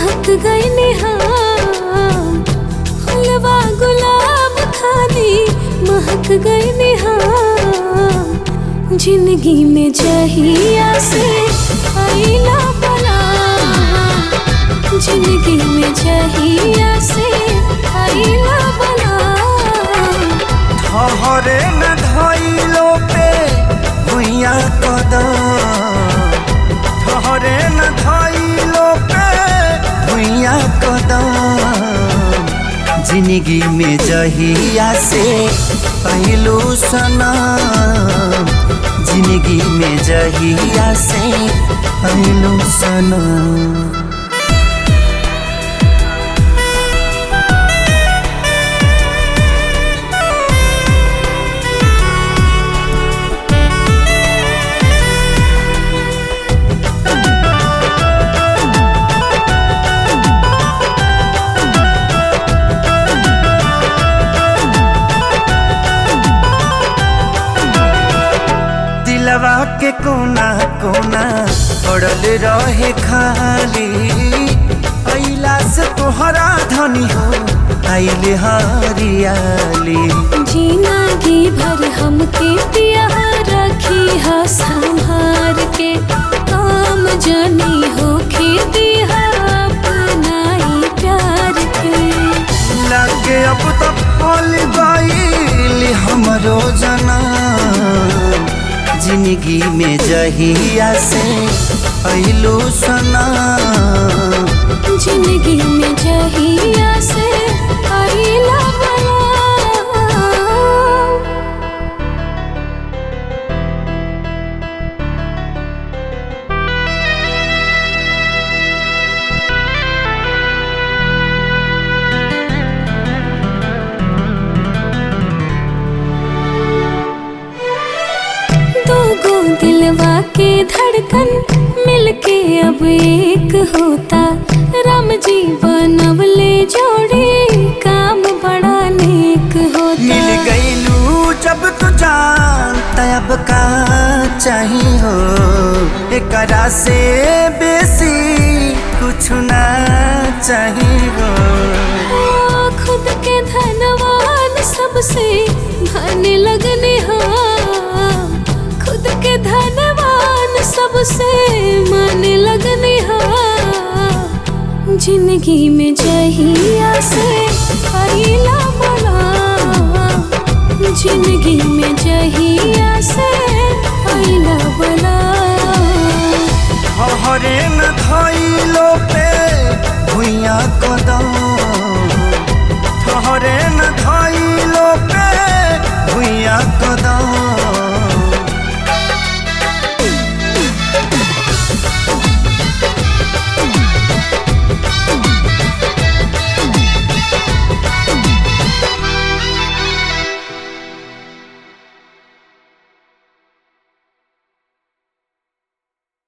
महक गई निहार, हलवा गुलाब खाली महक गई निहार। जिंदगी में जहिया से आईला बला, जिंदगी में जहिया से आईला बला। ठहरे न धइलो पे भुइया कदम, ठहरे न धइलो पे भुइया कदम। जिंदगी में जहिया से आइलू सनम, जिंदगी में जहिया से आइलू सनम। दिलवा के कोना कोना पड़ल रहे खाली, अइला से तोहरा धनी हो आइले हरियाली। जिंदगी भर हमके पिया रखी है संभार के, काम जानी हो खेती है अपनाई प्यार के। लगे अब तो पल गइल हमरो जनम, जिंदगी में जहिया से आइलू सनम, जिंदगी में जहिया से आइला बला। दिलवा के धड़कन मिलके अब एक होता, राम जी बनवले जोड़ी काम बड़ा नेक होता। मिल गईलू जब तू जानता अब का चाहिए हो, एकरा से बेसी कुछ ना चाहिए हो। खुद के धनवान सबसे भाने लगने हो, खुद के धनवान सबसे माने लगने हा। जिंदगी में जहिया से आइला बला, जिंदगी में जहिया से आइला बला। ठहरे न धइलो पे भुइया कदम, ठहरे न धइलो पे भुइया कदम।